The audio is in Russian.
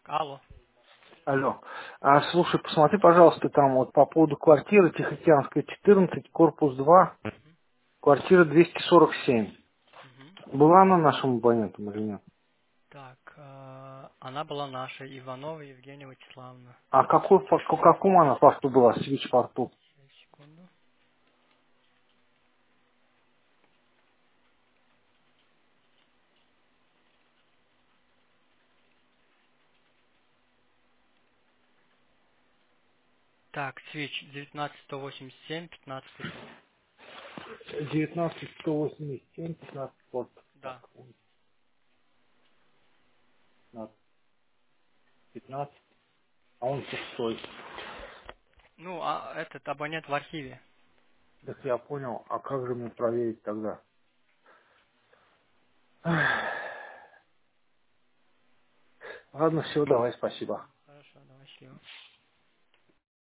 Алло. Алло. Слушай, посмотри, пожалуйста, там вот по поводу квартиры Тихоокеанская, 14, корпус 2, квартира 247. Мгм. Была она нашим абонентом или нет? Так, она была наша, Иванова Евгения Вячеславовна. А по какому она порту была, свич-порту? Сейчас, секунду. Так, Свич 19187, 15 порт. 19, 187, 15, порт. Так, Да. 15, 15, а он пустой. Ну, а этот абонент в архиве. Так я понял, а как же мне проверить тогда? Ладно, все, давай, спасибо. Хорошо, давай, счастливо.